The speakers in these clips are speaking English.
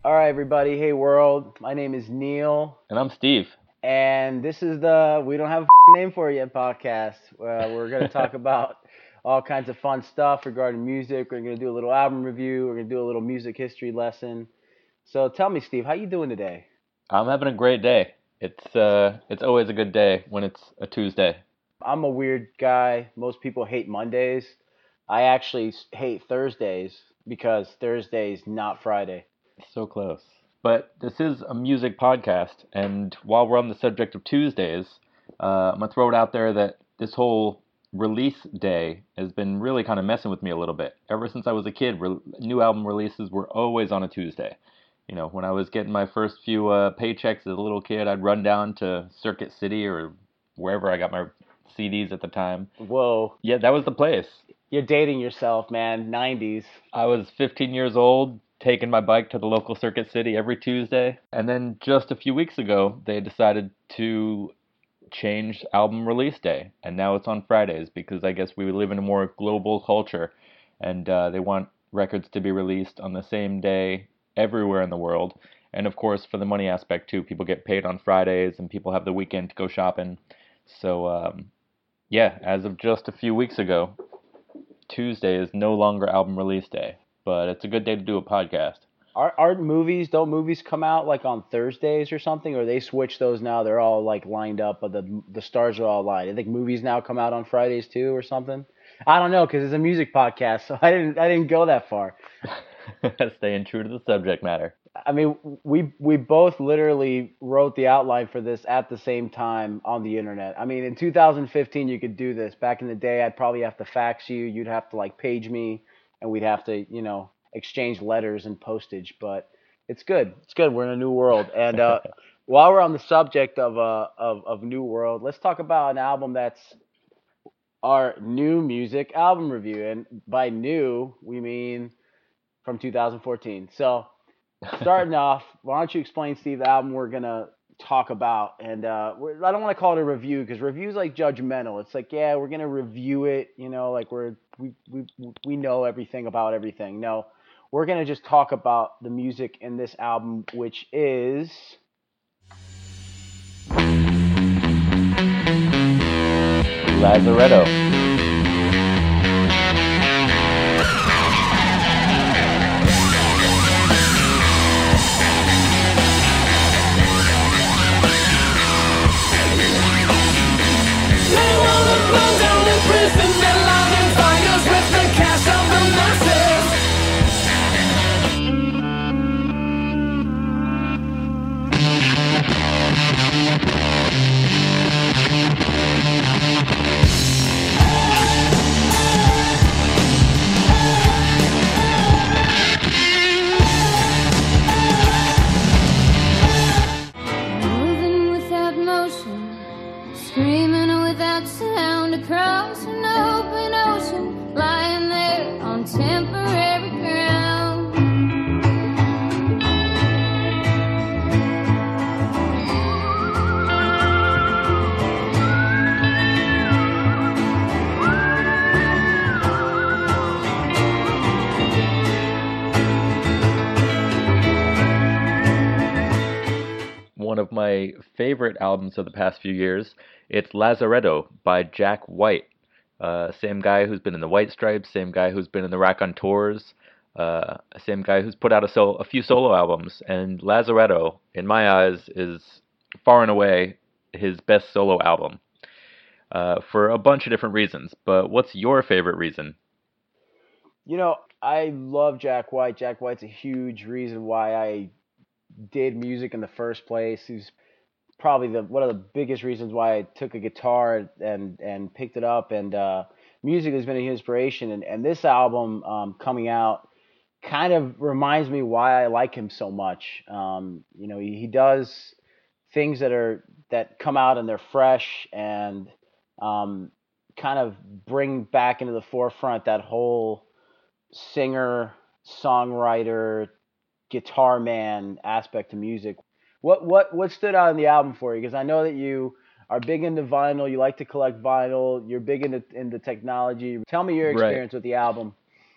All right, everybody. Hey, world. My name is Neil, And I'm Steve. and this is the We Don't Have a Name for It Yet podcast. We're going to talk about all kinds of fun stuff regarding music. We're going to do a little album review. We're going to do a little music history lesson. So tell me, Steve, how you doing today? I'm having a great day. It's always a good day when it's a Tuesday. I'm a weird guy. Most people hate Mondays. I actually hate Thursdays because Thursday's not Friday. So close. But this is a music podcast, and while we're on the subject of Tuesdays, I'm gonna throw it out there that this whole release day has been really kind of messing with me a little bit. Ever since I was a kid, new album releases were always on a Tuesday. When I was getting my first few paychecks as a little kid, I'd run down to Circuit City or wherever I got my CDs at the time. Whoa, Yeah, that was the place. you're dating yourself, man. 90s. I was 15 years old, taking my bike to the local Circuit City every Tuesday. And then just a few weeks ago, they decided to change album release day. And now it's on Fridays because I guess we live in a more global culture. And they want records to be released on the same day everywhere in the world. And of course, for the money aspect too, people get paid on Fridays and people have the weekend to go shopping. So, yeah, as of just a few weeks ago, Tuesday is no longer album release day, but it's a good day to do a podcast. Don't movies come out like on Thursdays or something, or they switch those now? They're all like lined up, but the stars are all aligned. I think movies now come out on Fridays too, or something. I don't know because it's a music podcast, so I didn't go that far. Staying true to the subject matter. I mean, we both literally wrote the outline for this at the same time on the internet. I mean, in 2015 you could do this. Back in the day, I'd probably have to fax you. You'd have to like page me, and we'd have to exchange letters and postage. But it's good. It's good. We're in a new world. And while we're on the subject of new world, let's talk about an album that's our new music album review. And by new, we mean from 2014. So starting off, why don't you explain, Steve, the album we're gonna talk about? And I don't want to call it a review because reviews like judgmental. It's like, yeah, we're gonna review it, like we know everything about everything. No, we're gonna just talk about the music in this album, which is Lazaretto. They wanna burn down the prison and light fires with the cash of the masses. Moving without motion, screaming without sound across an open ocean, lying there on temporary ground. One of my favorite albums of the past few years. It's Lazaretto by Jack White. Same guy who's been in the White Stripes, same guy who's been in the Raconteurs, same guy who's put out a few solo albums. And Lazaretto, in my eyes, is far and away his best solo album for a bunch of different reasons. But what's your favorite reason? I love Jack White. Jack White's a huge reason why I did music in the first place. He's probably the one of the biggest reasons why I took a guitar and picked it up. And music has been an inspiration. And this album coming out kind of reminds me why I like him so much. He does things that come out and they're fresh and um, kind of bring back into the forefront that whole singer, songwriter, guitar man aspect to music. What stood out in the album for you? Because I know that you are big into vinyl. You like to collect vinyl. You're big into technology. Tell me your Right. experience with the album.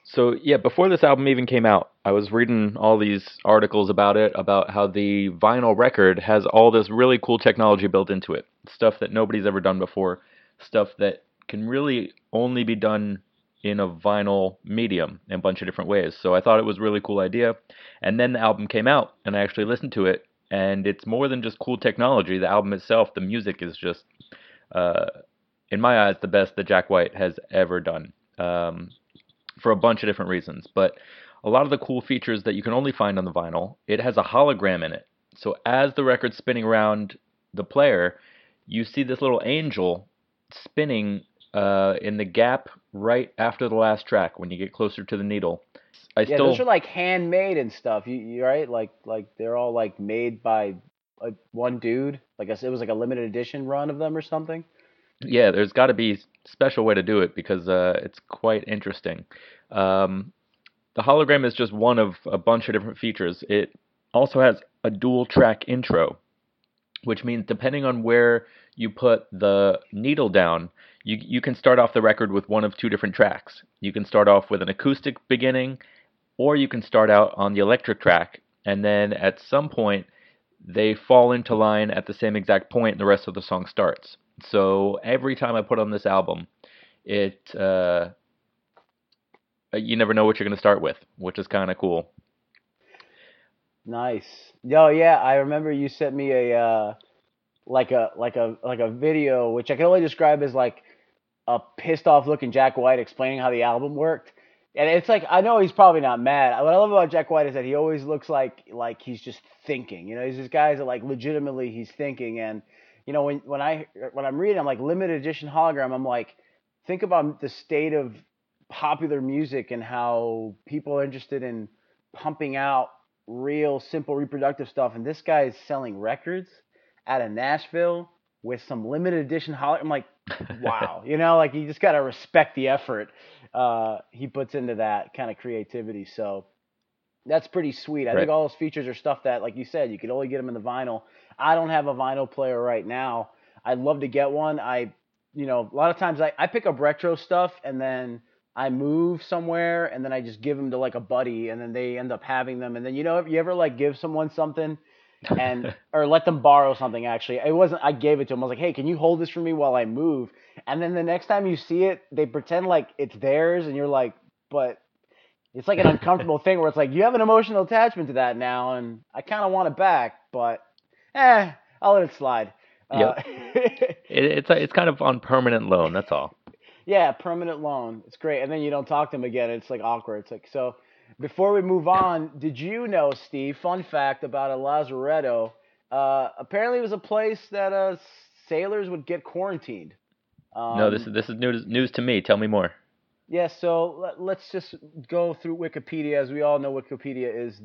So yeah, before this album even came out, I was reading all these articles about it, about how the vinyl record has all this really cool technology built into it, stuff that nobody's ever done before, stuff that can really only be done in a vinyl medium in a bunch of different ways. So I thought it was a really cool idea. And then the album came out, and I actually listened to it, and it's more than just cool technology. The album itself, the music is just, uh, in my eyes, the best that Jack White has ever done. For a bunch of different reasons. But a lot of the cool features that you can only find on the vinyl, it has a hologram in it. So as the record's spinning around the player, you see this little angel spinning in the gap right after the last track when you get closer to the needle. Yeah, those are like handmade and stuff. You right? Like they're all like made by one dude. Like I said, it was like a limited edition run of them or something. Yeah, there's got to be a special way to do it because it's quite interesting. Um, the hologram is just one of a bunch of different features. It also has a dual track intro, which means depending on where you put the needle down, you can start off the record with one of two different tracks. You can start off with an acoustic beginning, or you can start out on the electric track, and then at some point they fall into line at the same exact point and the rest of the song starts. So every time I put on this album, it you never know what you're going to start with, which is kind of cool. Nice. Yo, yeah, I remember you sent me a like a video which I can only describe as like a pissed off looking Jack White explaining how the album worked. And it's like I know he's probably not mad. What I love about Jack White is that he always looks like he's just thinking. You know, he's just guys that like legitimately he's thinking. And you know when I'm reading, I'm like limited edition hologram. I'm like, think about the state of popular music and how people are interested in pumping out real simple reproductive stuff. And this guy is selling records out of Nashville with some limited edition hologram. I'm like, wow, you know, like you just gotta respect the effort he puts into that kind of creativity. So that's pretty sweet. I Right. think all those features are stuff that, like you said, you could only get them in the vinyl. I don't have a vinyl player right now. I'd love to get one. You know, a lot of times I pick up retro stuff and then I move somewhere and then I just give them to like a buddy and then they end up having them. And then, you know, if you ever like give someone something and or let them borrow something, actually it wasn't, I gave it to them. I was like, hey, can you hold this for me while I move? And then the next time you see it, they pretend like it's theirs and you're like, but it's like an uncomfortable thing where it's like you have an emotional attachment to that now and I kind of want it back, but I'll let it slide. Yep. It's kind of on permanent loan. That's all. Yeah, permanent loan. It's great. And then you don't talk to them again. It's like awkward. It's like, so before we move on, did you know, Steve, fun fact about a Lazaretto, apparently it was a place that sailors would get quarantined. No, this is news to me. Tell me more. Yeah, so let's just go through Wikipedia. As we all know, Wikipedia is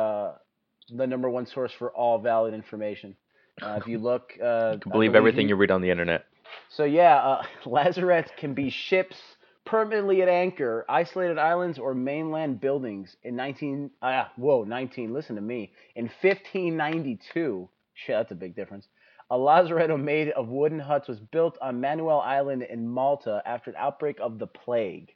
the number one source for all valid information. If you look, You can believe everything you read on the internet. So yeah, lazarettes can be ships permanently at anchor, isolated islands, or mainland buildings. In 19, listen to me. In 1592, shit, that's a big difference. A lazaretto made of wooden huts was built on Manuel Island in Malta after an outbreak of the plague.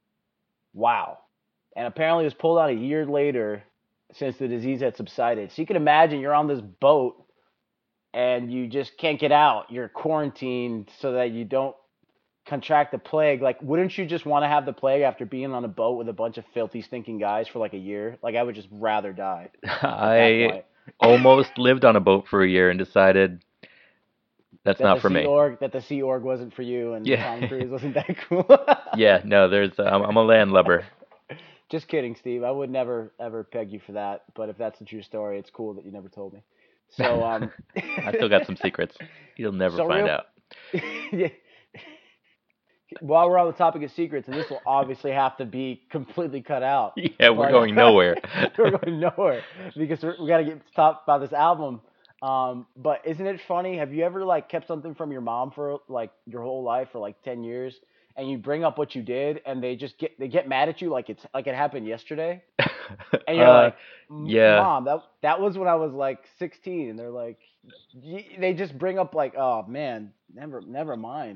Wow. And apparently it was pulled out a year later since the disease had subsided. So you can imagine you're on this boat and you just can't get out. You're quarantined so that you don't contract the plague. Like, wouldn't you just want to have the plague after being on a boat with a bunch of filthy, stinking guys for like a year? Like, I would just rather die. I almost lived on a boat for a year and decided that's not for me. That the Sea Org wasn't for you and Yeah. Tom Cruise wasn't that cool. Yeah, no, I'm a landlubber. Just kidding, Steve. I would never ever peg you for that. But if that's a true story, it's cool that you never told me. So I still got some secrets. You'll never find out. Yeah. While we're on the topic of secrets, and this will obviously have to be completely cut out. Yeah, we're going nowhere. We're going nowhere because we got to get to talk about this album. But isn't it funny? Have you ever like kept something from your mom for like your whole life for like 10 years, and you bring up what you did, and they get mad at you like it happened yesterday, and you're like, yeah, Mom, that was when I was like 16, and they're like, they just bring up like, oh man, never mind, like.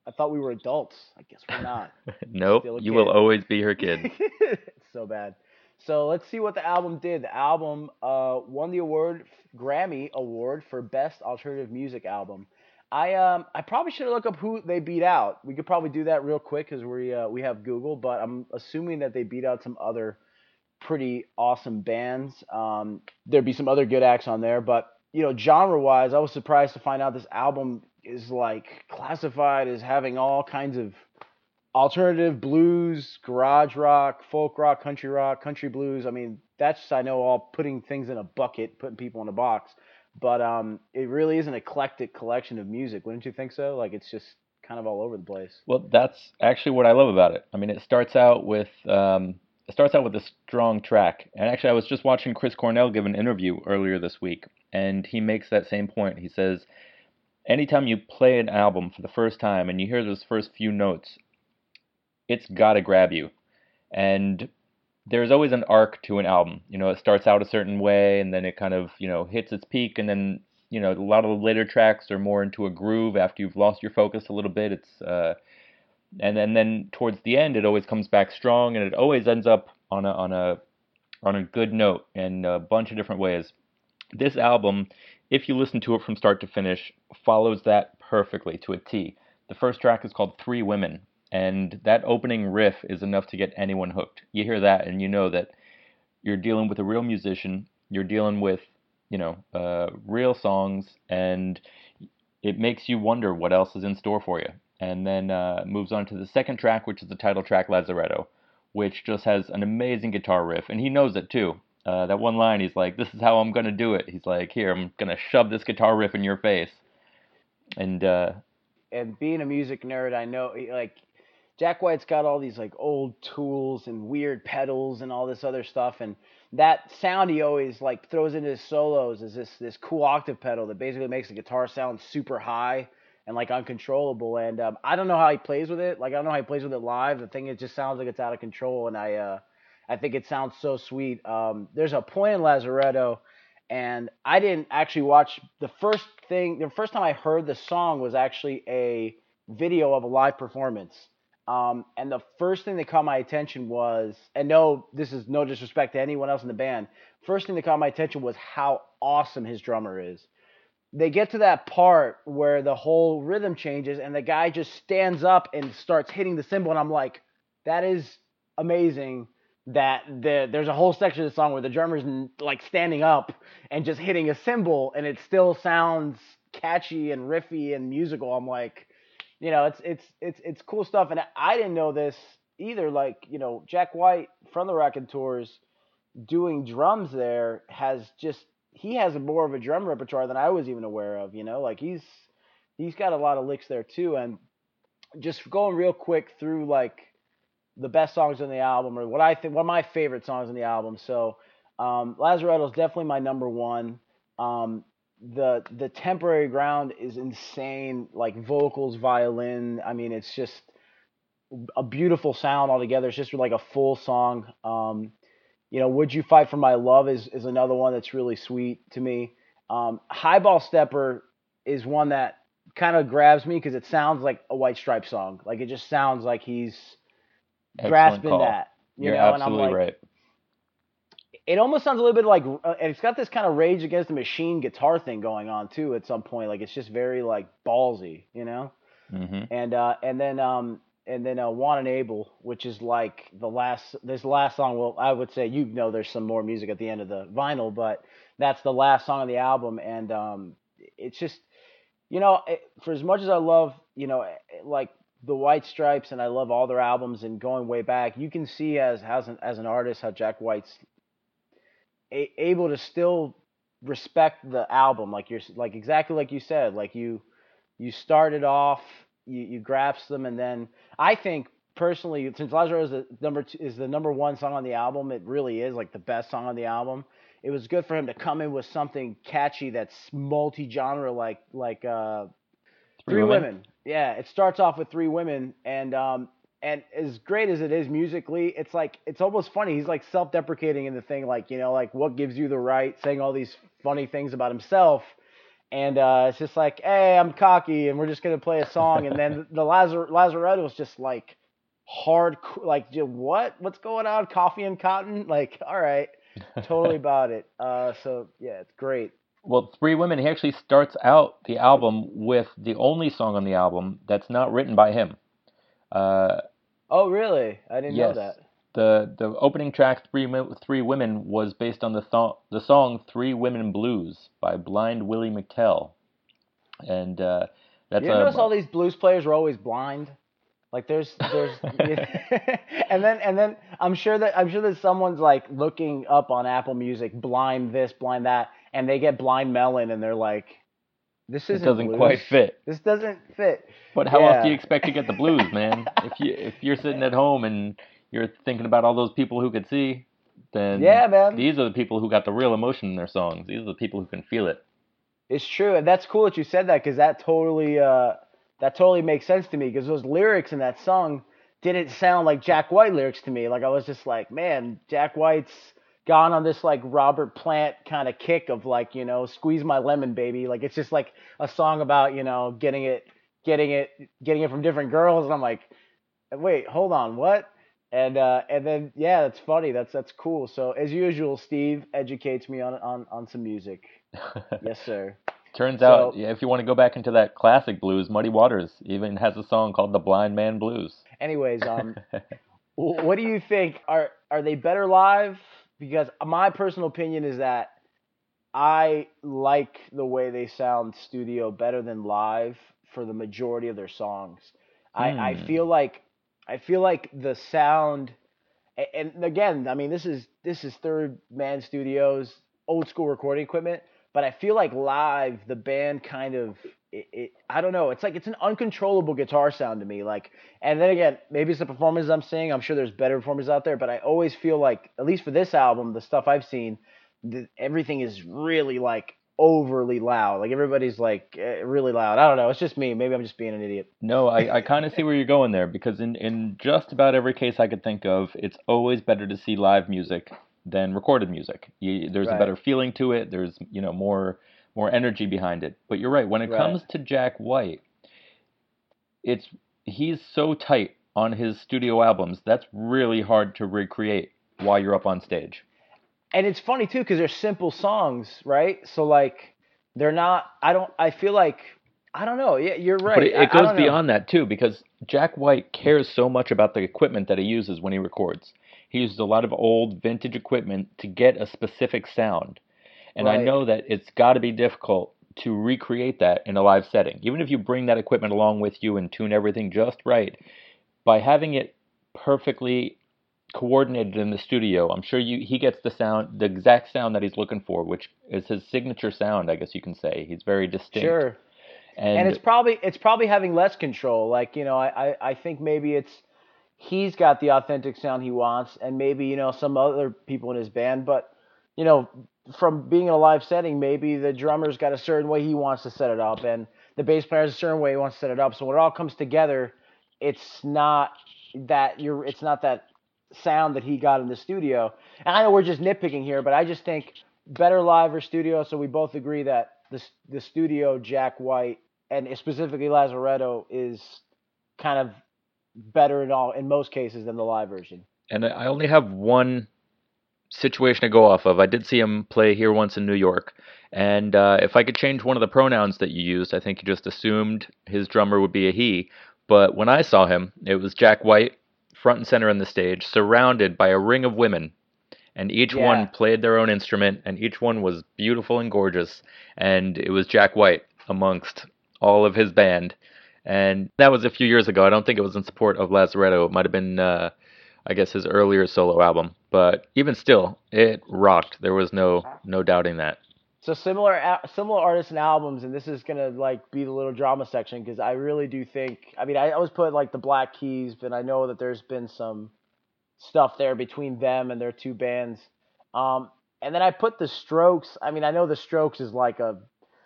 I thought we were adults. I guess we're not. Nope, Still a you kid. will always be her kid. It's so bad. So let's see what the album did. The album won the Grammy Award for Best Alternative Music Album. I probably should have looked up who they beat out. We could probably do that real quick because we have Google, but I'm assuming that they beat out some other pretty awesome bands. There'd be some other good acts on there, but genre wise, I was surprised to find out this album is like classified as having all kinds of alternative blues, garage rock, folk rock, country blues. I mean, that's just, I know, all putting things in a bucket, putting people in a box. But it really is an eclectic collection of music. Wouldn't you think so? Like it's just kind of all over the place. Well, that's actually what I love about it. I mean, it starts out with a strong track. And actually, I was just watching Chris Cornell give an interview earlier this week, and he makes that same point. He says, anytime you play an album for the first time and you hear those first few notes, it's got to grab you. And there's always an arc to an album. It starts out a certain way and then it kind of, hits its peak, and then, a lot of the later tracks are more into a groove after you've lost your focus a little bit. And then towards the end it always comes back strong, and it always ends up on a good note in a bunch of different ways. This album, if you listen to it from start to finish, follows that perfectly to a T. The first track is called Three Women. And that opening riff is enough to get anyone hooked. You hear that and you know that you're dealing with a real musician, you're dealing with, real songs, and it makes you wonder what else is in store for you. And then moves on to the second track, which is the title track, Lazaretto, which just has an amazing guitar riff. And he knows it too. That one line, he's like, this is how I'm going to do it. He's like, here, I'm going to shove this guitar riff in your face. And being a music nerd, I know, like, Jack White's got all these like old tools and weird pedals and all this other stuff, and that sound he always like throws into his solos is this cool octave pedal that basically makes the guitar sound super high and like uncontrollable. And I don't know how he plays with it. Like I don't know how he plays with it live. The thing, it just sounds like it's out of control, and I think it sounds so sweet. There's a point in Lazaretto, and I didn't actually watch the first thing. The first time I heard the song was actually a video of a live performance. And the first thing that caught my attention was, and no, this is no disrespect to anyone else in the band, first thing that caught my attention was how awesome his drummer is. They get to that part where the whole rhythm changes and the guy just stands up and starts hitting the cymbal, and I'm like, that is amazing that there's a whole section of the song where the drummer's like standing up and just hitting a cymbal and it still sounds catchy and riffy and musical. I'm like, it's cool stuff. And I didn't know this either. Like, Jack White from the Raconteurs doing drums there he has more of a drum repertoire than I was even aware of, like he's got a lot of licks there too. And just going real quick through like the best songs on the album, or what I think, one of my favorite songs on the album. So, Lazaretto is definitely my number one. The Temporary Ground is insane, like vocals, violin. I mean, it's just a beautiful sound altogether. It's just like a full song. Would You Fight for My Love is another one that's really sweet to me. Highball Stepper is one that kind of grabs me because it sounds like a White Stripes song. Like it just sounds like he's grasping call. that. You're and I'm absolutely like, right. It almost sounds a little bit like, and it's got this kind of Rage Against the Machine guitar thing going on too at some point. Like it's just very like ballsy, Mm-hmm. And then Want and Able, which is like this last song. Well, I would say, there's some more music at the end of the vinyl, but that's the last song on the album. And it's just, for as much as I love, like the White Stripes, and I love all their albums and going way back, you can see as an artist how Jack White's able to still respect the album, like exactly like you said, like you started off, you grasp them, and then I think personally, since Lazaretto is the number one song on the album, it really is like the best song on the album. It was good for him to come in with something catchy that's multi-genre, like Three Women. Yeah, it starts off with Three Women, and as great as it is musically, it's like, it's almost funny. He's like self-deprecating in the thing, like, like what gives you the right, saying all these funny things about himself. and it's just like, hey, I'm cocky, and we're just gonna play a song, and then the Lazaretto was just like hard, like what's going on? Coffee and cotton, like all right, totally about it. So yeah, it's great. Well, Three Women, he actually starts out the album with the only song on the album that's not written by him. Uh, Oh really? I didn't know yes, that. the opening track, Three Women, was based on the song Three Women Blues by Blind Willie McTell. And that's You ever notice a all these blues players are always blind? Like there's and then I'm sure that someone's like looking up on Apple Music blind this, blind that, and they get Blind Melon and they're like, this it isn't doesn't blues. quite fit. This doesn't fit. But how else do you Yeah. expect to get the blues, man? If you're sitting at home and you're thinking about all those people who could see, then Yeah, man. these are the people who got the real emotion in their songs. These are the people who can feel it. It's true, and that's cool that you said that because that totally makes sense to me because those lyrics in that song didn't sound like Jack White lyrics to me. Like I was just like, man, Jack White's gone on this like Robert Plant kind of kick of like, squeeze my lemon, baby. Like it's just like a song about getting it, getting it from different girls, and I'm like, wait, hold on, what? And then yeah, that's funny. That's cool. So as usual, Steve educates me on some music. Yes, sir. Turns out, So, yeah, if you want to go back into that classic blues, Muddy Waters even has a song called "The Blind Man Blues." anyways, what do you think? Are they better live? Because my personal opinion is that I like the way they sound studio better than live for the majority of their songs. I Hmm. feel like the sound, and again, I mean this is third man studios, old school recording equipment, but I feel like live the band kind of I don't know, it's like it's an uncontrollable guitar sound to me, like, and then again, maybe it's the performances I'm seeing. I'm sure there's better performers out there, but I always feel like, at least for this album, the stuff I've seen, everything is really like overly loud. Like everybody's like really loud. I don't know. It's just me. Maybe I'm just being an idiot. No, I kind of see where you're going there because in just about every case I could think of, it's always better to see live music than recorded music. There's a Right. better feeling to it. There's more energy behind it. But you're right. When it Right. comes to Jack White, it's he's so tight on his studio albums. That's really hard to recreate while you're up on stage. And it's funny too because they're simple songs, right? So like they're not. I feel like I don't know. Yeah, you're But right. it I goes don't know. beyond that too, because Jack White cares so much about the equipment that he uses when he records. He uses a lot of old vintage equipment to get a specific sound. And I Right. know that it's got to be difficult to recreate that in a live setting. Even if you bring that equipment along with you and tune everything just right, by having it perfectly coordinated in the studio, I'm sure he gets the exact sound that he's looking for, which is his signature sound, I guess you can say. He's very distinct. Sure. And And it's probably having less control. Like I think maybe it's he's got the authentic sound he wants, and maybe some other people in his band, but you know from being in a live setting, maybe the drummer's got a certain way he wants to set it up, and the bass player's a certain way he wants to set it up. So when it all comes together, it's not it's not that sound that he got in the studio. And I know we're just nitpicking here, but I just think better live or studio. So we both agree that the studio Jack White and specifically Lazaretto is kind of better in most cases than the live version. and I only have one situation to go off of. I did see him play here once in New York, and if I could change one of the pronouns that you used, I think you just assumed his drummer would be a he. But when I saw him, it was Jack White, front and center on the stage, surrounded by a ring of women, and each one Yeah, played their own instrument, and each one was beautiful and gorgeous, and it was Jack White amongst all of his band. And that was a few years ago. I don't think it was in support of Lazaretto. It might have been, I guess, his earlier solo album. But even still, it rocked. There was no doubting that. so similar artists and albums, and this is gonna like be the little drama section because I really do think. I mean, I always put like the Black Keys, but I know that there's been some stuff there between them and their two bands. Um, and then I put the Strokes. I mean, I know the Strokes is like a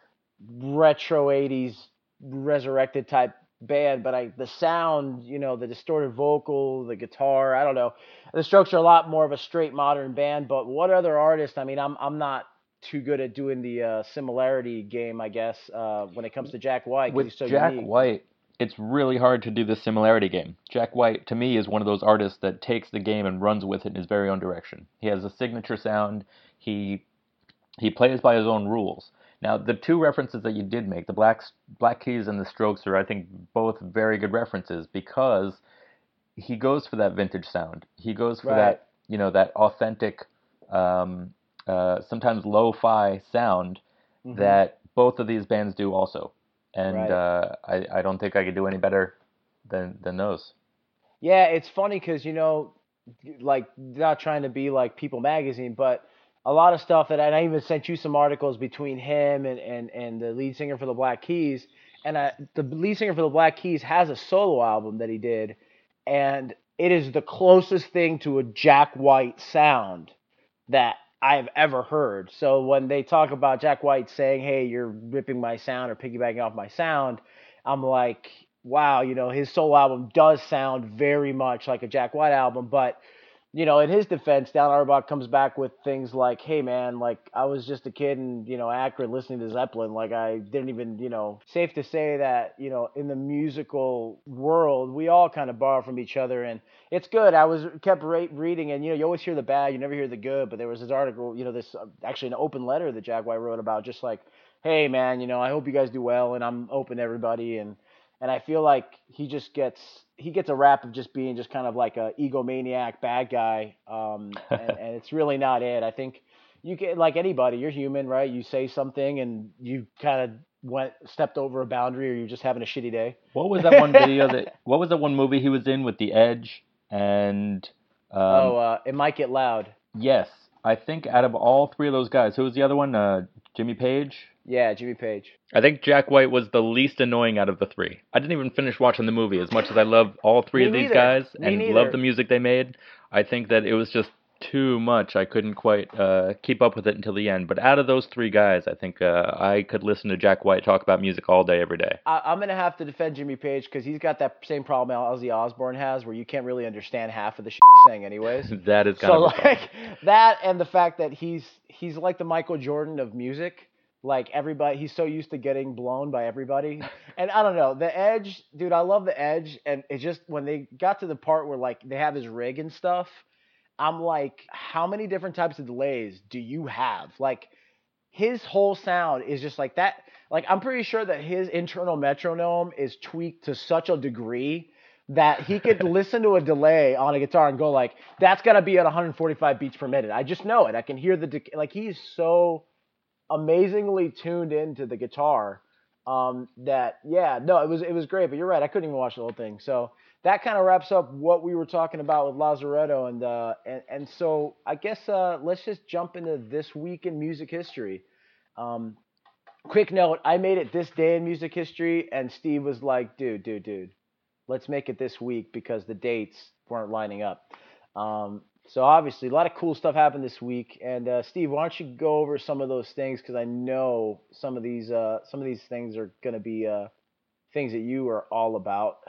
retro '80s resurrected type band, but the sound, the distorted vocal, the guitar, I don't know. The Strokes are a lot more of a straight modern band, but what other artist? I mean, I'm not. too good at doing the similarity game, I guess, when it comes to Jack White because With he's so Jack unique. White, it's really hard to do the similarity game. Jack White, to me, is one of those artists that takes the game and runs with it in his very own direction. He has a signature sound. He he plays by his own rules. Now, the two references that you did make, the Black Keys and the Strokes, are I think both very good references because he goes for that vintage sound. He goes for Right. that, that authentic, sometimes lo-fi sound Hmm. that both of these bands do also. And Right. I don't think I could do any better than those. Yeah, it's funny because like not trying to be like People Magazine, but a lot of stuff and I even sent you some articles between him and the lead singer for the Black Keys, and the lead singer for the Black Keys has a solo album that he did, and it is the closest thing to a Jack White sound that I've ever heard. So when they talk about Jack White saying, "Hey, you're ripping my sound or piggybacking off my sound," I'm like, wow, his solo album does sound very much like a Jack White album, but in his defense, Down Auerbach comes back with things like, "Hey, man, like I was just a kid in Akron listening to Zeppelin. Like I didn't even, safe to say that in the musical world, we all kind of borrow from each other, and it's good. I was kept reading, and you always hear the bad, you never hear the good. But there was this article, this actually an open letter that Jack White wrote about, just like, "Hey, man, I hope you guys do well, and I'm open to everybody." And I feel like he gets a rap of just being just kind of like a egomaniac bad guy, and it's really not it. I think you get like anybody, you're human, right? You say something and you kind of stepped over a boundary, or you're just having a shitty day. What was that one video what was that one movie he was in with The Edge and It might get loud. yes, I think out of all three of those guys, who was the other one? Jimmy Page? Yeah, Jimmy Page. I think Jack White was the least annoying out of the three. I didn't even finish watching the movie. As much as I love all three Me of these neither. guys Me and neither. love the music they made, I think that it was just too much. I couldn't quite keep up with it until the end. But out of those three guys, I think I could listen to Jack White talk about music all day, every day. I'm gonna have to defend Jimmy Page because he's got that same problem Ozzy Osbourne has, where you can't really understand half of the shit he's saying, anyways. That is kind So of a problem. like that, and the fact that he's like the Michael Jordan of music. Like everybody, he's so used to getting blown by everybody. And I don't know, The Edge, dude, I love The Edge. And it just, when they got to the part where like they have his rig and stuff, I'm like, how many different types of delays do you have? Like his whole sound is just like that. Like I'm pretty sure that his internal metronome is tweaked to such a degree that he could listen to a delay on a guitar and go like, that's gotta be at 145 beats per minute. I just know it. I can hear like he's so amazingly tuned into the guitar, that it was great. But you're right, I couldn't even watch the whole thing. So that kind of wraps up what we were talking about with Lazaretto, and so I guess let's just jump into this week in music history. um, Quick note, I made it this day in music history, and Steve was like, dude, let's make it this week because the dates weren't lining up. So obviously, a lot of cool stuff happened this week. And Steve, why don't you go over some of those things? Because I know some of these things are going to be things that you are all about.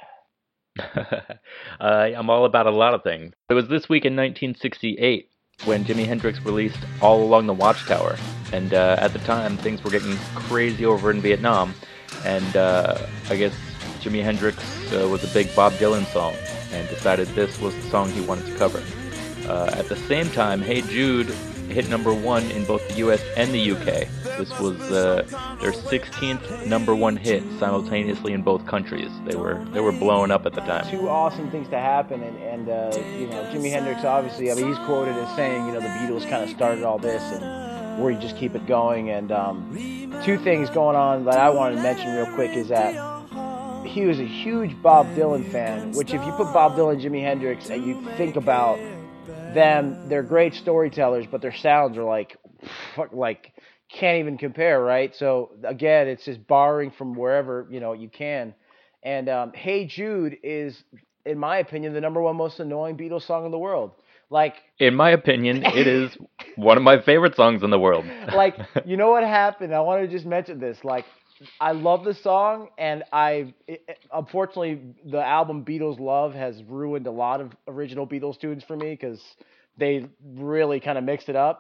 I'm all about a lot of things. It was this week in 1968 when Jimi Hendrix released All Along the Watchtower. And at the time, things were getting crazy over in Vietnam. And I guess Jimi Hendrix was a big Bob Dylan song and decided this was the song he wanted to cover. At the same time, Hey Jude hit #1 in both the US and the UK. This was their 16th #1 hit simultaneously in both countries. They were blowing up at the time. Two awesome things to happen, and Jimi Hendrix, obviously, I mean, he's quoted as saying, the Beatles kind of started all this, and where you just keep it going. And two things going on that I wanted to mention real quick is that he was a huge Bob Dylan fan, which if you put Bob Dylan and Jimi Hendrix and you think about them, they're great storytellers, but their sounds are like can't even compare, right? So again, it's just borrowing from wherever you can. And Hey Jude is, in my opinion, the #1 most annoying Beatles song in the world. Like, in my opinion, it is one of my favorite songs in the world. like, you know what happened? I want to just mention this. Like, I love the song, and unfortunately, the album Beatles Love has ruined a lot of original Beatles tunes for me because they really kind of mixed it up.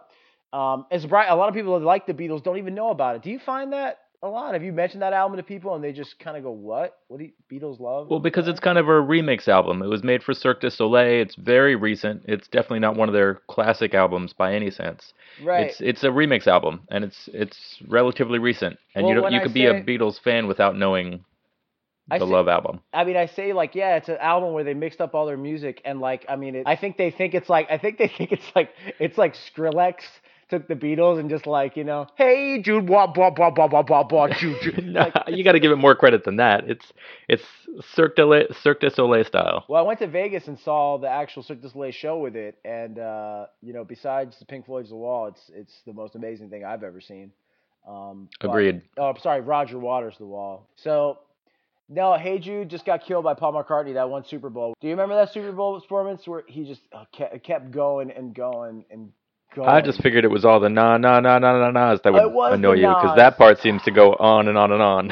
As Brian, a lot of people that like the Beatles don't even know about it. Do you find that a lot? Have you mentioned that album to people and they just kind of go, "What? What do Beatles love?" Well, because it's Brian? kind of a remix album. It was made for Cirque du Soleil. It's very recent. It's definitely not one of their classic albums by any sense. Right. It's a remix album, and it's relatively recent. And Well, when you I could be a say Beatles fan without knowing I the say Love album. I mean, I say like, yeah, it's an album where they mixed up all their music, and like, I mean, I think they think it's like, I think they think it's like Skrillex took the Beatles and just like, hey Jude, blah blah blah blah blah blah blah, Jude, Jude. No, Like, you got to give it more credit than that. It's Cirque du Soleil style. well, I went to Vegas and saw the actual Cirque du Soleil show with it, and besides the Pink Floyd's The Wall, it's the most amazing thing I've ever seen. Agreed. Oh, I'm sorry, Roger Waters' The Wall. So. No, Hey Jude just got killed by Paul McCartney that one Super Bowl. Do you remember that Super Bowl performance where he just kept going and going and going? I just figured it was all the nas that It would was annoy the you, because nas. that part seems to go on and on and on.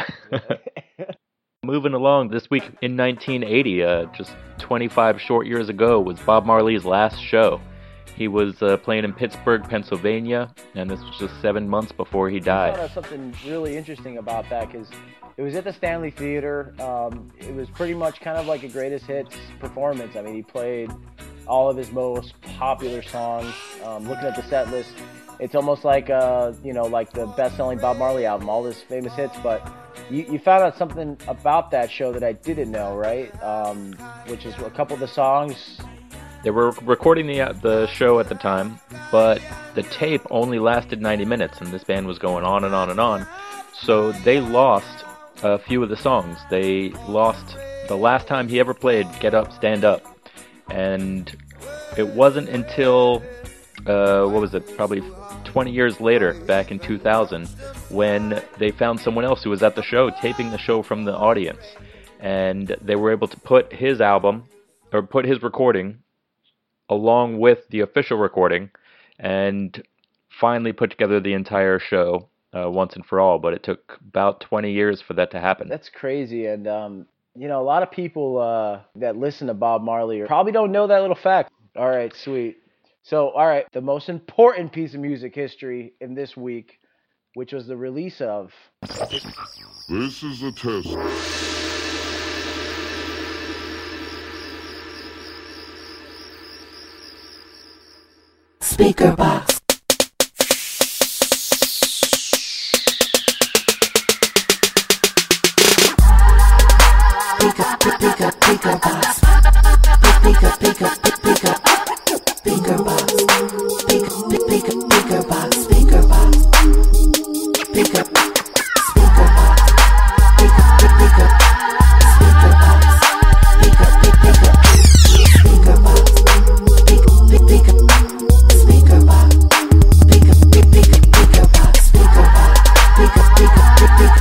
Moving along, this week in 1980, just 25 short years ago, was Bob Marley's last show. He was playing in Pittsburgh, Pennsylvania, and this was just 7 months before he I thought died. of something really interesting about that because it was at the Stanley Theater. It was pretty much kind of like a greatest hits performance. I mean, he played all of his most popular songs. Looking at the set list, it's almost like like the best-selling Bob Marley album, all his famous hits. But you found out something about that show that I didn't know, right? Which is a couple of the songs. They were recording the show at the time, but the tape only lasted 90 minutes, and this band was going on and on and on. So they lost a few of the songs. They lost the last time he ever played Get Up, Stand Up. And it wasn't until, probably 20 years later, back in 2000, when they found someone else who was at the show, taping the show from the audience. And they were able to put his recording along with the official recording, and finally put together the entire show once and for all. But it took about 20 years for that to happen. That's crazy, and a lot of people that listen to Bob Marley probably don't know that little fact. All right, sweet. So, all right, the most important piece of music history in this week, which was the release of. This is a test. Speaker box. Speaker box. Speaker box. Speaker box. Speaker box. Speaker. Speaker box. Speaker. Speaker box. Speaker. Speaker box. Speaker. Speaker box. Speaker box. Speaker box.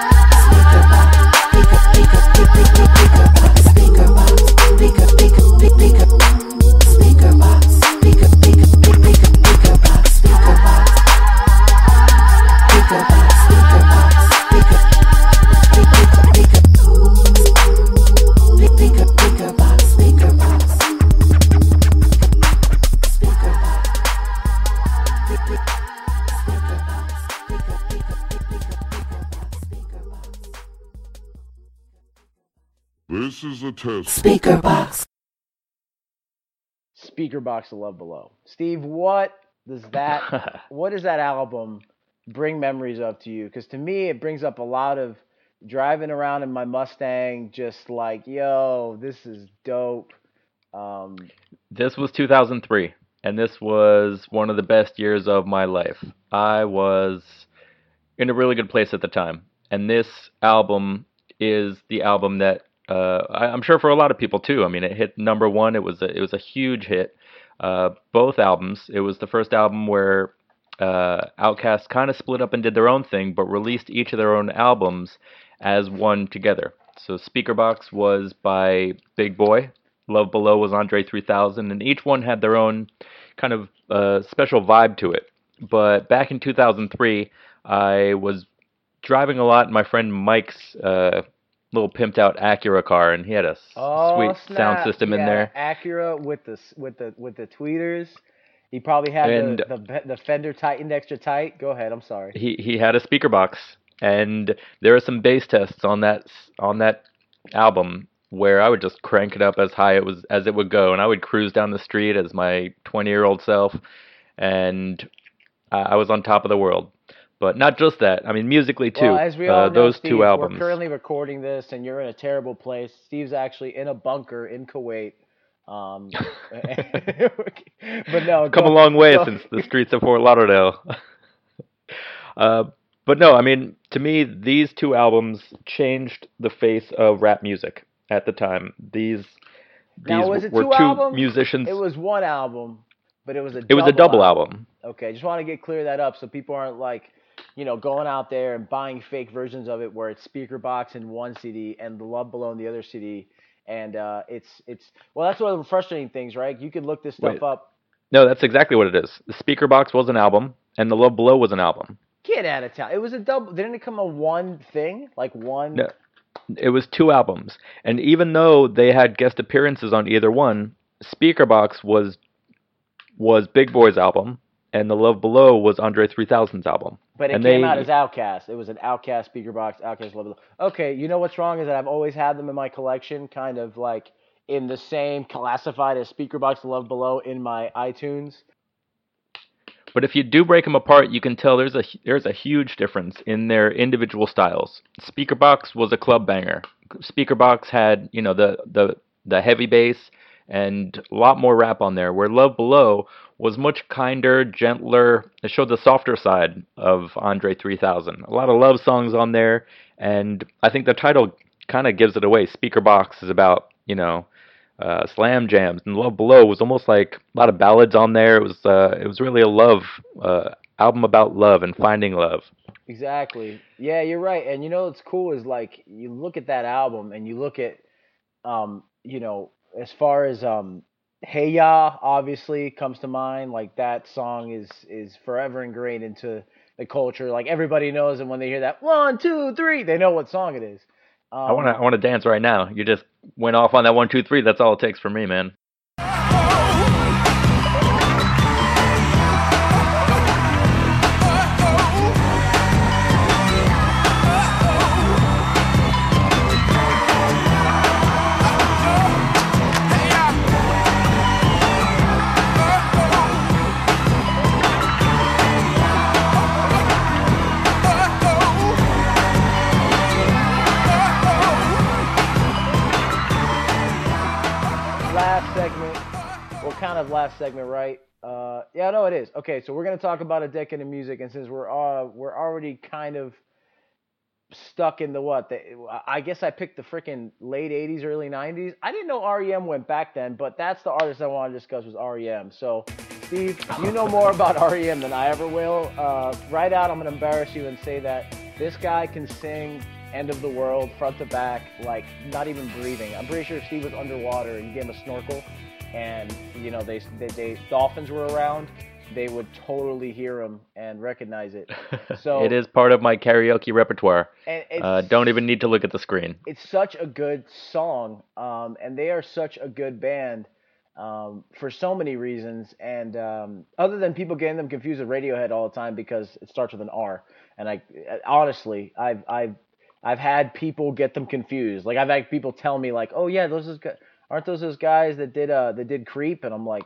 This is a test. Speaker box. Speaker Box of Love Below. Steve, what does that album bring memories of to you? Because to me, it brings up a lot of driving around in my Mustang, just like, yo, this is dope. This was 2003, and this was one of the best years of my life. I was in a really good place at the time, and this album is the album that I'm sure for a lot of people too. I mean, it hit number one. It was a huge hit. Both albums. It was the first album where Outkast kind of split up and did their own thing, but released each of their own albums as one together. So Speakerbox was by Big Boy. Love Below was Andre 3000, and each one had their own kind of special vibe to it. But back in 2003, I was driving a lot in my friend Mike's little pimped out Acura car, and he had a sweet sound system in there. Acura with the tweeters, He probably had And the Fender tightened extra tight. Go ahead. I'm sorry. he had a speaker box, and there are some bass tests on that album where I would just crank it up as high as it would go, and I would cruise down the street as my 20-year-old self, and I was on top of the world. But not just that. I mean, musically too. Well, as we all know, Those Steve, two albums. we're currently recording this, and you're in a terrible place. Steve's actually in a bunker in Kuwait. But no, Come a long way since the streets of Fort Lauderdale. But no, I mean, to me, these two albums changed the face of rap music at the time. These Now, was it were two two albums? musicians. It was one album, but it was a It was a double album. Okay, just want to get clear that up so people aren't like, going out there and buying fake versions of it where it's Speaker Box in one CD and The Love Below in the other CD. And it's well, that's one of the frustrating things, right? You could look this stuff Wait. up. No, that's exactly what it is. The Speaker Box was an album, and The Love Below was an album. Get out of town. It was a double. Didn't it come a one thing? Like one? No, it was two albums. And even though they had guest appearances on either one, Speaker Box was Big Boy's album, and The Love Below was Andre 3000's album. But it And came they- out as Outkast. It was an Outkast Speaker Box, Outkast Love Below. Okay, you know what's wrong is that I've always had them in my collection, kind of like in the same classified as Speaker Box Love Below in my iTunes. But if you do break them apart, you can tell there's a huge difference in their individual styles. Speaker Box was a club banger. Speaker Box had, the heavy bass and a lot more rap on there, where Love Below was much kinder, gentler. It showed the softer side of Andre 3000. A lot of love songs on there, and I think the title kind of gives it away. Speaker Box is about, slam jams, and Love Below was almost like a lot of ballads on there. It was really a love album about love and finding love. Exactly. Yeah, you're right. And what's cool is like you look at that album and you look at as far as Hey Ya obviously comes to mind. Like that song is forever ingrained into the culture. Like everybody knows, and when they hear that 1, 2, 3, they know what song it is. I want to dance right now. You just went off on that 1, 2, 3. That's all it takes for me, man. Last segment, right? Yeah, no, it is. Okay, so we're gonna talk about a decade of music, and since we're already kind of stuck in I guess I picked the freaking late '80s, early '90s. I didn't know REM went back then, but that's the artist I want to discuss was REM. So, Steve, you know more about REM than I ever will. Right out, I'm gonna embarrass you and say that this guy can sing "End of the World" front to back, like not even breathing. I'm pretty sure if Steve was underwater and you gave him a snorkel, and they dolphins were around, they would totally hear him and recognize it. So it is part of my karaoke repertoire. And it's, don't even need to look at the screen. It's such a good song, and they are such a good band for so many reasons. And other than people getting them confused with Radiohead all the time because it starts with an R. And honestly, I've had people get them confused. Like I've had people tell me like, oh yeah, aren't those guys that did Creep? And I'm like,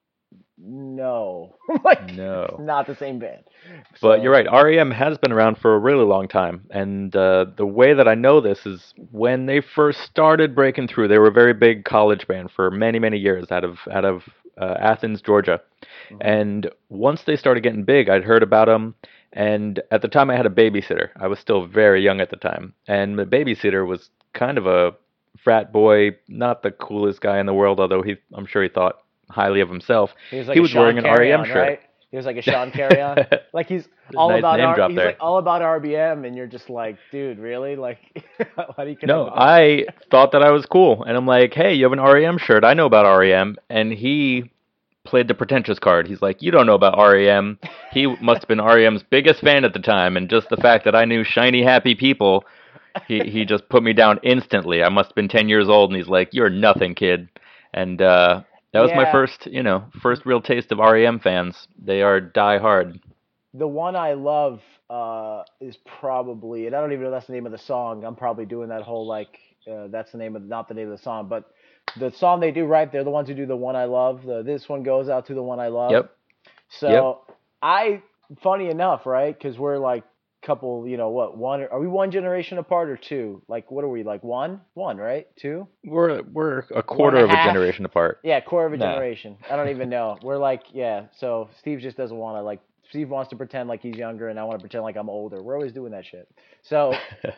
no, No. It's not the same band. But you're right. REM has been around for a really long time, and the way that I know this is when they first started breaking through. They were a very big college band for many, many years out of Athens, Georgia. Mm-hmm. And once they started getting big, I'd heard about them. And at the time, I had a babysitter. I was still very young at the time, and the babysitter was kind of a frat boy, not the coolest guy in the world, although I'm sure he thought highly of himself. He was wearing an REM shirt. Right? He was like a Sean Carry-On. Like he's all nice about he's like all about RBM, and you're just like, dude, really? Like, how do you connect? No, I thought that I was cool, and I'm like, hey, you have an REM shirt. I know about REM, and he played the pretentious card. He's like, you don't know about REM. He must have been REM's biggest fan at the time, and just the fact that I knew Shiny Happy People, he just put me down instantly. I must have been 10 years old, and he's like, you're nothing, kid. And That was my Yeah. first real taste of REM fans. They are die hard. The one I love is probably, and I don't even know that's the name of the song. I'm probably doing that whole like that's the name of not the name of the song, but the song they do right. They're the ones who do the one I love. This one goes out to the one I love. Yep. So funny enough, right? Because we're like couple, what one? Are we one generation apart or two? Like what are we like one, right? Two? We're a One quarter and of a a half. generation apart. Yeah, quarter of a Nah. generation. I don't even know. We're like, yeah. So Steve just doesn't want to like. Steve wants to pretend like he's younger, and I want to pretend like I'm older. We're always doing that shit. So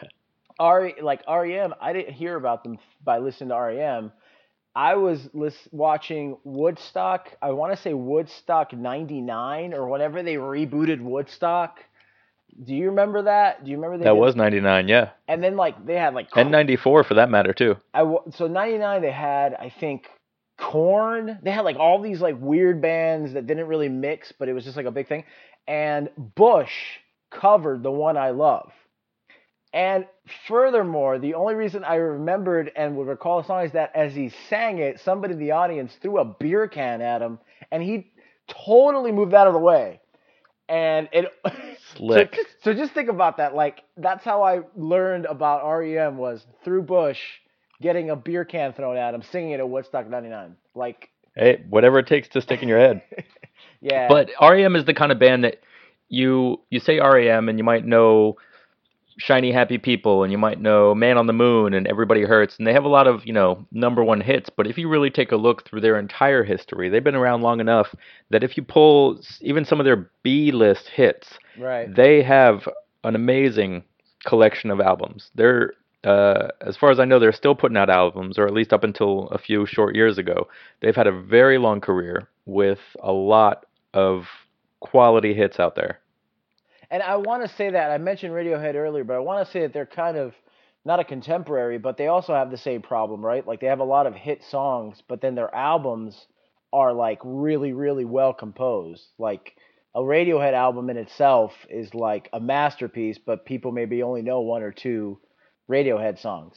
REM, I didn't hear about them by listening to REM. I was watching Woodstock. I want to say Woodstock '99 or whenever they rebooted Woodstock. Do you remember that? Do you remember That was 99, yeah. And then like they had like And 94 for that matter too. so '99 they had I think Korn. They had like all these like weird bands that didn't really mix, but it was just like a big thing. And Bush covered the one I love. And furthermore, the only reason I remembered and would recall the song is that as he sang it, somebody in the audience threw a beer can at him, and he totally moved out of the way. And it Slick. So just think about that. Like that's how I learned about REM was through Bush getting a beer can thrown at him, singing it at Woodstock '99. Like, Hey, whatever it takes to stick in your head. yeah. But REM is the kind of band that you say REM and you might know Shiny Happy People and you might know Man on the Moon and Everybody Hurts, and they have a lot of, number one hits, but if you really take a look through their entire history, they've been around long enough that if you pull even some of their B-list hits, right. they have an amazing collection of albums. They're as far as I know, they're still putting out albums, or at least up until a few short years ago. They've had a very long career with a lot of quality hits out there. And I want to say that I mentioned Radiohead earlier, but I want to say that they're kind of not a contemporary, but they also have the same problem, right? Like they have a lot of hit songs, but then their albums are like really, really well composed. Like a Radiohead album in itself is like a masterpiece, but people maybe only know one or two Radiohead songs.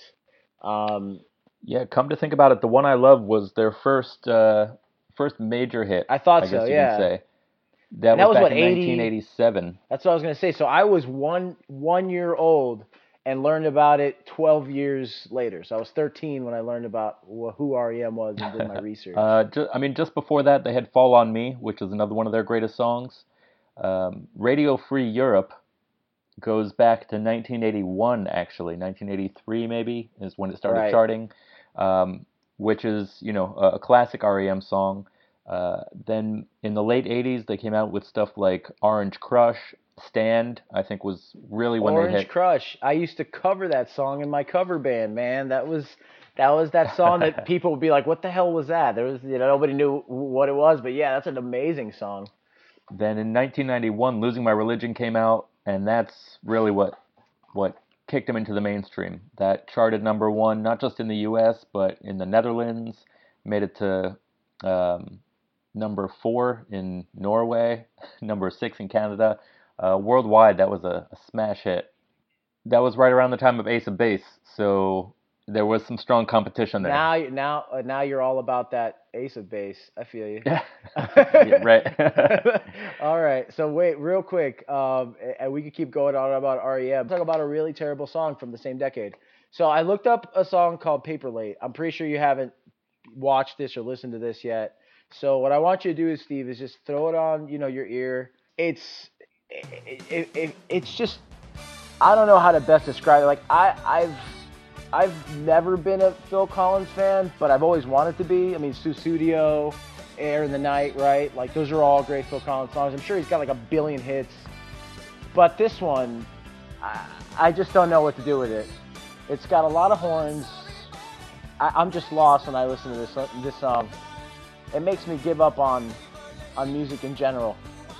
Yeah, come to think about it, the one I love was their first major hit. I thought guess so, you yeah. can say. That And was that was back what, in 80? 1987. That's what I was going to say. So I was one year old and learned about it 12 years later. So I was 13 when I learned about who REM was and did my research. Just before that, they had Fall on Me, which is another one of their greatest songs. Radio Free Europe goes back to 1981, actually. 1983, maybe, is when it started Right. charting, which is, a classic REM song. Then in the late 80s, they came out with stuff like Orange Crush, Stand, I think was really when Orange they hit. Crush. I used to cover that song in my cover band, man. That was that song that people would be like, "What the hell was that?" There was, nobody knew what it was, but yeah, that's an amazing song. Then in 1991, Losing My Religion came out, and that's really what kicked them into the mainstream. That charted number one, not just in the U.S., but in the Netherlands, made it to number 4 in Norway, number 6 in Canada. Worldwide, that was a smash hit. That was right around the time of Ace of Base, so there was some strong competition there. Now you're all about that Ace of Base. I feel you. Yeah, right. All right. So wait, real quick, and we could keep going on about REM. Talk about a really terrible song from the same decade. So I looked up a song called Paper Late. I'm pretty sure you haven't watched this or listened to this yet. So what I want you to do is, Steve, is just throw it on, your ear. It's just, I don't know how to best describe it. Like I've never been a Phil Collins fan, but I've always wanted to be. I mean, Sussudio, Air in the Night, right? Like those are all great Phil Collins songs. I'm sure he's got like a billion hits, but this one, I just don't know what to do with it. It's got a lot of horns. I'm just lost when I listen to this song. It makes me give up on music in general.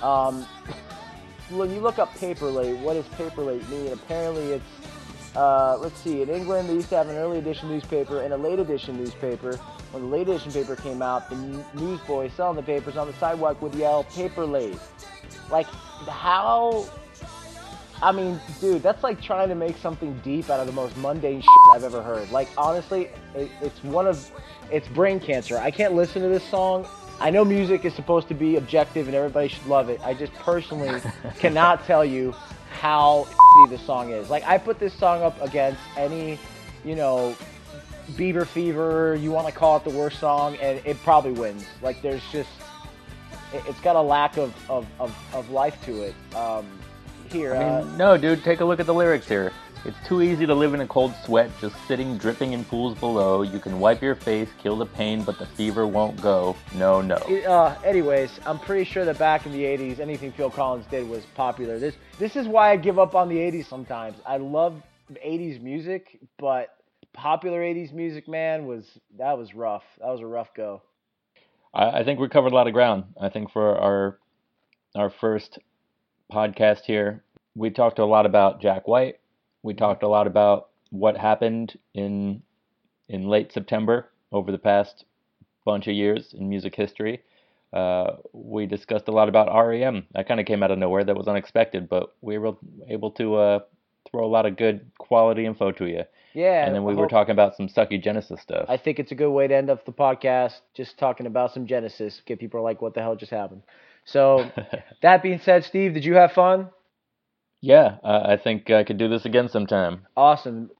When you look up Paper Late, what does Paper Late mean? Apparently it's, let's see, in England they used to have an early edition newspaper and a late edition newspaper. When the late edition paper came out, the newsboy selling the papers on the sidewalk would yell, "Paper Late." Like, how I mean, dude, that's like trying to make something deep out of the most mundane I've ever heard. Like, honestly, it's brain cancer. I can't listen to this song. I know music is supposed to be objective and everybody should love it. I just personally cannot tell you how the song is. Like, I put this song up against any, Bieber Fever, you want to call it the worst song, and it probably wins. Like, there's just, it's got a lack of life to it. No, dude, take a look at the lyrics here. It's too easy to live in a cold sweat, just sitting dripping in pools below. You can wipe your face, kill the pain, but the fever won't go. No. Anyways, I'm pretty sure that back in the 80s, anything Phil Collins did was popular. This is why I give up on the 80s sometimes. I love 80s music, but popular 80s music, man, was rough. That was a rough go. I think we covered a lot of ground. I think for our first podcast here, we talked a lot about Jack White. We talked a lot about what happened in late September over the past bunch of years in music history. We discussed a lot about REM. That kind of came out of nowhere. That was unexpected, but we were able to throw a lot of good quality info to you. Yeah. And then we were talking about some sucky Genesis stuff. I think it's a good way to end up the podcast, just talking about some Genesis. Get people like, what the hell just happened? So, that being said, Steve, did you have fun? Yeah, I think I could do this again sometime. Awesome.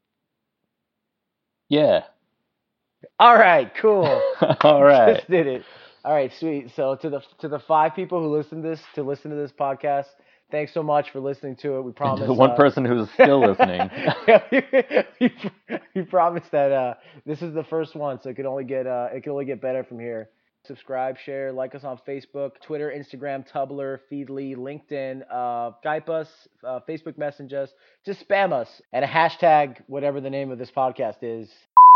Yeah. All right, cool. All right. Just did it. All right, sweet. So to the 5 people who listen to this podcast, thanks so much for listening to it. We promise. And to the one person who's still listening. we promise that this is the first one, so it can only get better from here. Subscribe, share, like us on Facebook, Twitter, Instagram, Tumblr, Feedly, LinkedIn, Skype us, Facebook message us, just spam us, and a hashtag, whatever the name of this podcast is.